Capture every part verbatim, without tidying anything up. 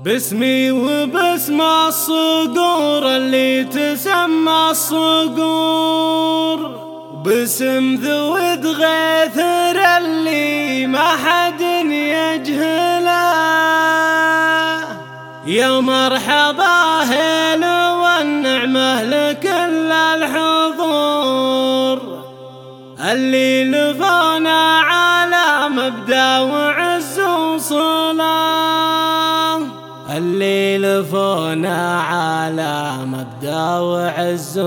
باسمي وباسم الصقور اللي تسمى الصقور، باسم ذوي غيثر اللي ما حد يجهله. يا مرحبا هيل والنعمة لكل الحضور اللي لفونا على مبدأ وعز وصلاة، اللي لفونا على مبدأ وعز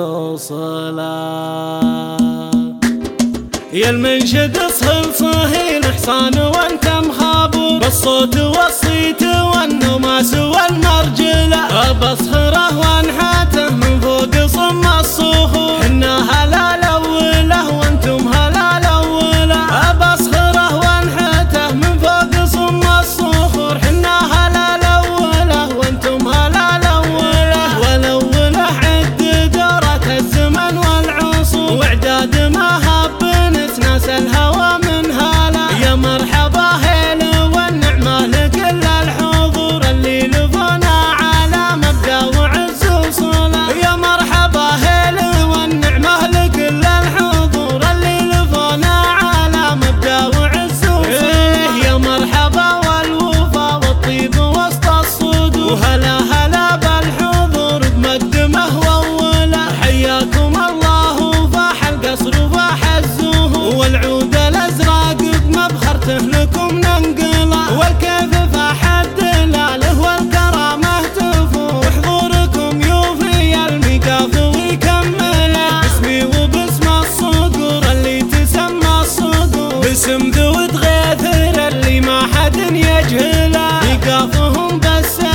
وصلاة. يا المنشد صهيل صهيل حصان وانت مخابر، بالصوت والصيت والنماس والمرجلة، بصخره وانحاته من فوق صم الصخور. حنا هلا الاوله وانتم هلا الاوله، بصخره وانحاته من فوق صم الصخور. حنا هلا الاوله وانتم هلا الاوله، والاوله عد دورة الزمن والعصور، واعداد ما هب ناس الهوى من هلا. يا مرحبا هيل والنعمة لكل الحضور اللي لفونا على مبدأ وعز وصلاة. يا مرحبا هيل والنعمة لكل الحضور اللي لفونا على مبدأ وعز وصلاة. يا مرحبا والوفا والطيب وسط الصدور، وهلا هلا بالحضور بمقدمه وأوله. حياكم الله وفاح القصر وفاح الزهور، والعود الازرق بمبخرته لكم ننقله، والكيف فاح الدلاله والكرامه تفور. حضوركم يوفي الميقاف ويكمله، باسمي وباسم الصقور اللي تسمى الصقور، باسم ذوي غيثر اللي ما حد يجهله. ميقافهم بس